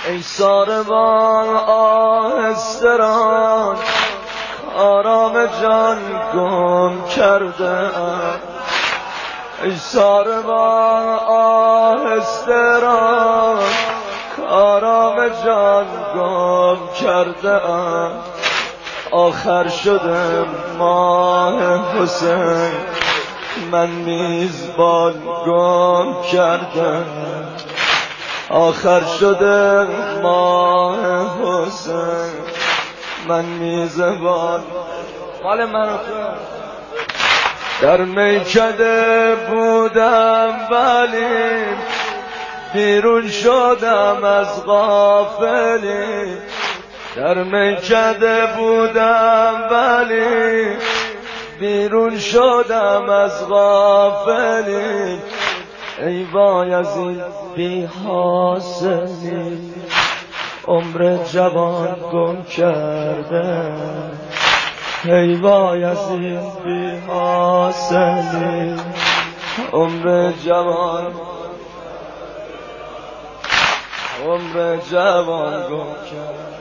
ای ساربان آهسته ران، آرام جان گم کرده ام. ای ساربان آهسته ران، آرام جان گم کرده ام. آخر شده ماه حسین، من میزبان گم کردم. آخر شده ماه حسین، من میزبان مال من در میکده بودم ولی بیرون شدم از غافلی. در میکده بودم ولی بیرون شدم از غافلی. ای وای از این بی حاصلی، عمر جوان گم کرده. ای وای از این بی حاصلی، عمر جوان گم کرده.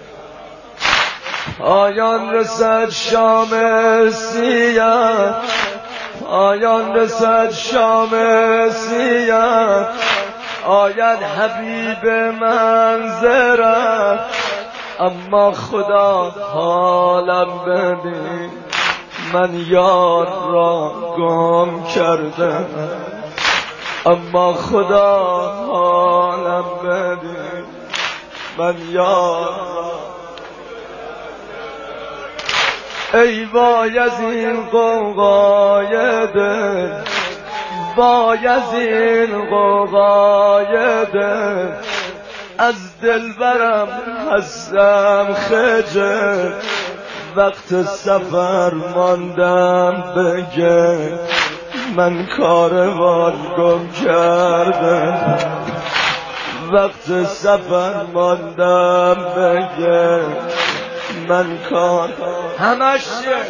پایان رسد شام سیاه، پایان رسد شام سیاه. آید حبیب منظرم، اما خدا حالم ببین، من یار را گم کردم. اما خدا حالم ببین، من یار را. ای وای از این غوغای دل، وای از این غوغای دل. از دلبرم هستم خجل، وقت سفر ماندم بگه، من کاروان گم کردم. وقت سفر ماندم بگه، من کار همش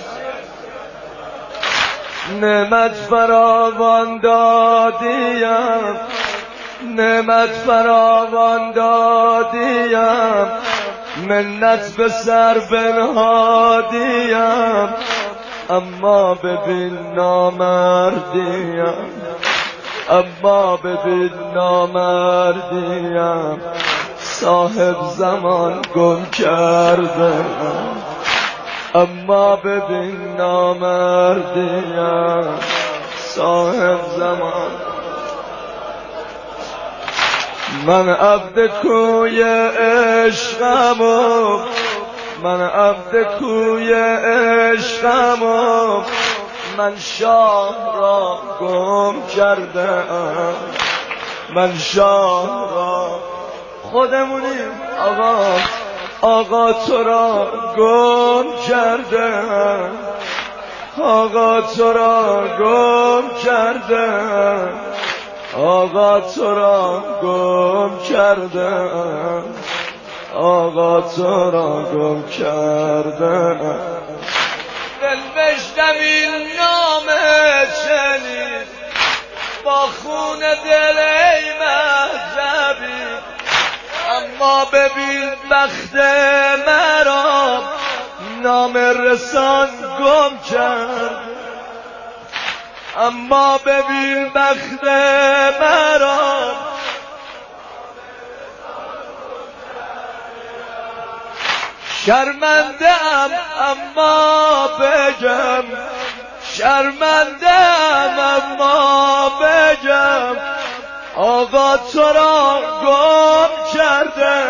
نعمت فراوان دادیم، نعمت فراوان دادیم. منت به سر بنهادیم، اما ببین نامردیم، اما ببین نامردیم. صاحب زمان گم کرده، اما ببین نامردیم. صاحب زمان. من عبد کوی عشقم، من عبد کوی عشقم. من شاه را گم کردم، من شاه را. خودمونیم آقا تو را گم کردم، آقا تو را گم کردم، آقا تو را گم کردم، آقا تو را گم کردم. دل بشنوید نام چنین، با خون دل ای مهجبی. اما ببین بخت مرا، نام رسان گم کرد. اما ببین بخت مرا، شرمنده ام اما بگم، شرمنده ام اما بگم. آقا تو را گم کرده،